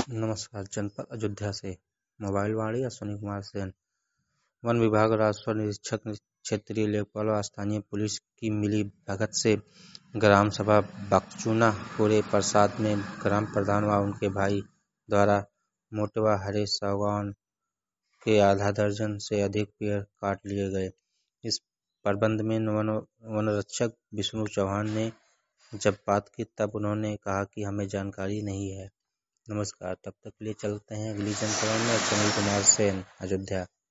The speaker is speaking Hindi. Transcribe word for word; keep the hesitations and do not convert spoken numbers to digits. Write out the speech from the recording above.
नमस्कार। जनपद अयोध्या से मोबाइल वाणी अश्विनी कुमार सेन। वन विभाग राजस्व निरीक्षक क्षेत्रीय लेखपाल और स्थानीय पुलिस की मिली भगत से ग्राम सभा बकचूना पूरे प्रसाद में ग्राम प्रधान व उनके भाई द्वारा मोटवा हरे सागौन के आधा दर्जन से अधिक पेड़ काट लिए गए। इस प्रबंध में वन वनरक्षक विष्णु चौहान ने जब बात की तब उन्होंने कहा कि हमें जानकारी नहीं है। नमस्कार। तब तक के लिए चलते हैं अगली जनपद में। अश्विनी कुमार सेन, अयोध्या।